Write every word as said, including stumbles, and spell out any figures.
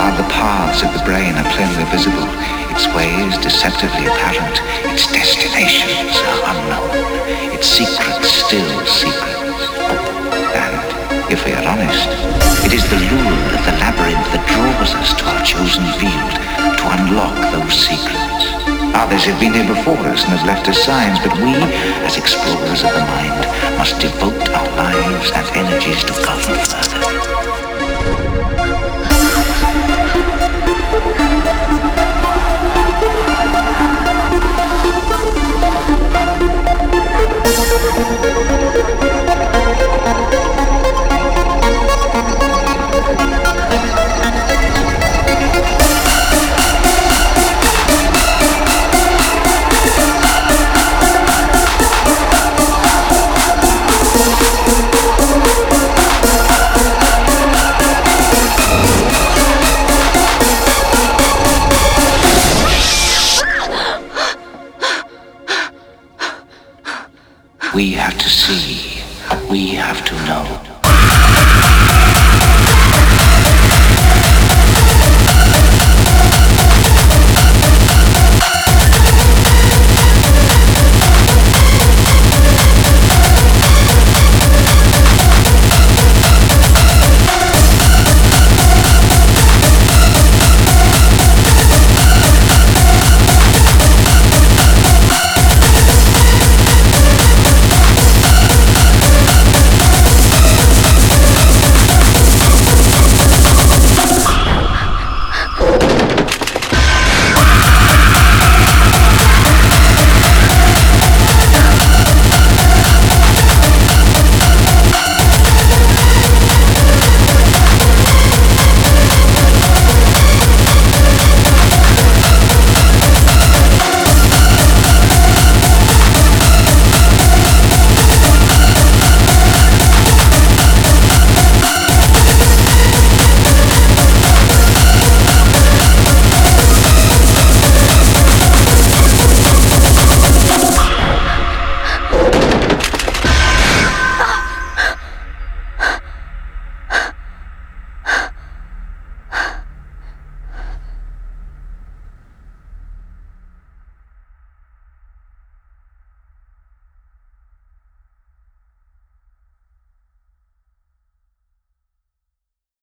While the paths of the brain are plainly visible, its ways deceptively apparent, its destinations are unknown, its secrets still secrets. And, if we are honest, it is the lure of the labyrinth that draws us to our chosen field to unlock those secrets. Others have been here before us and have left us signs, but we, as explorers of the mind, must devote our lives and energies to go further. We have to see, we have to know.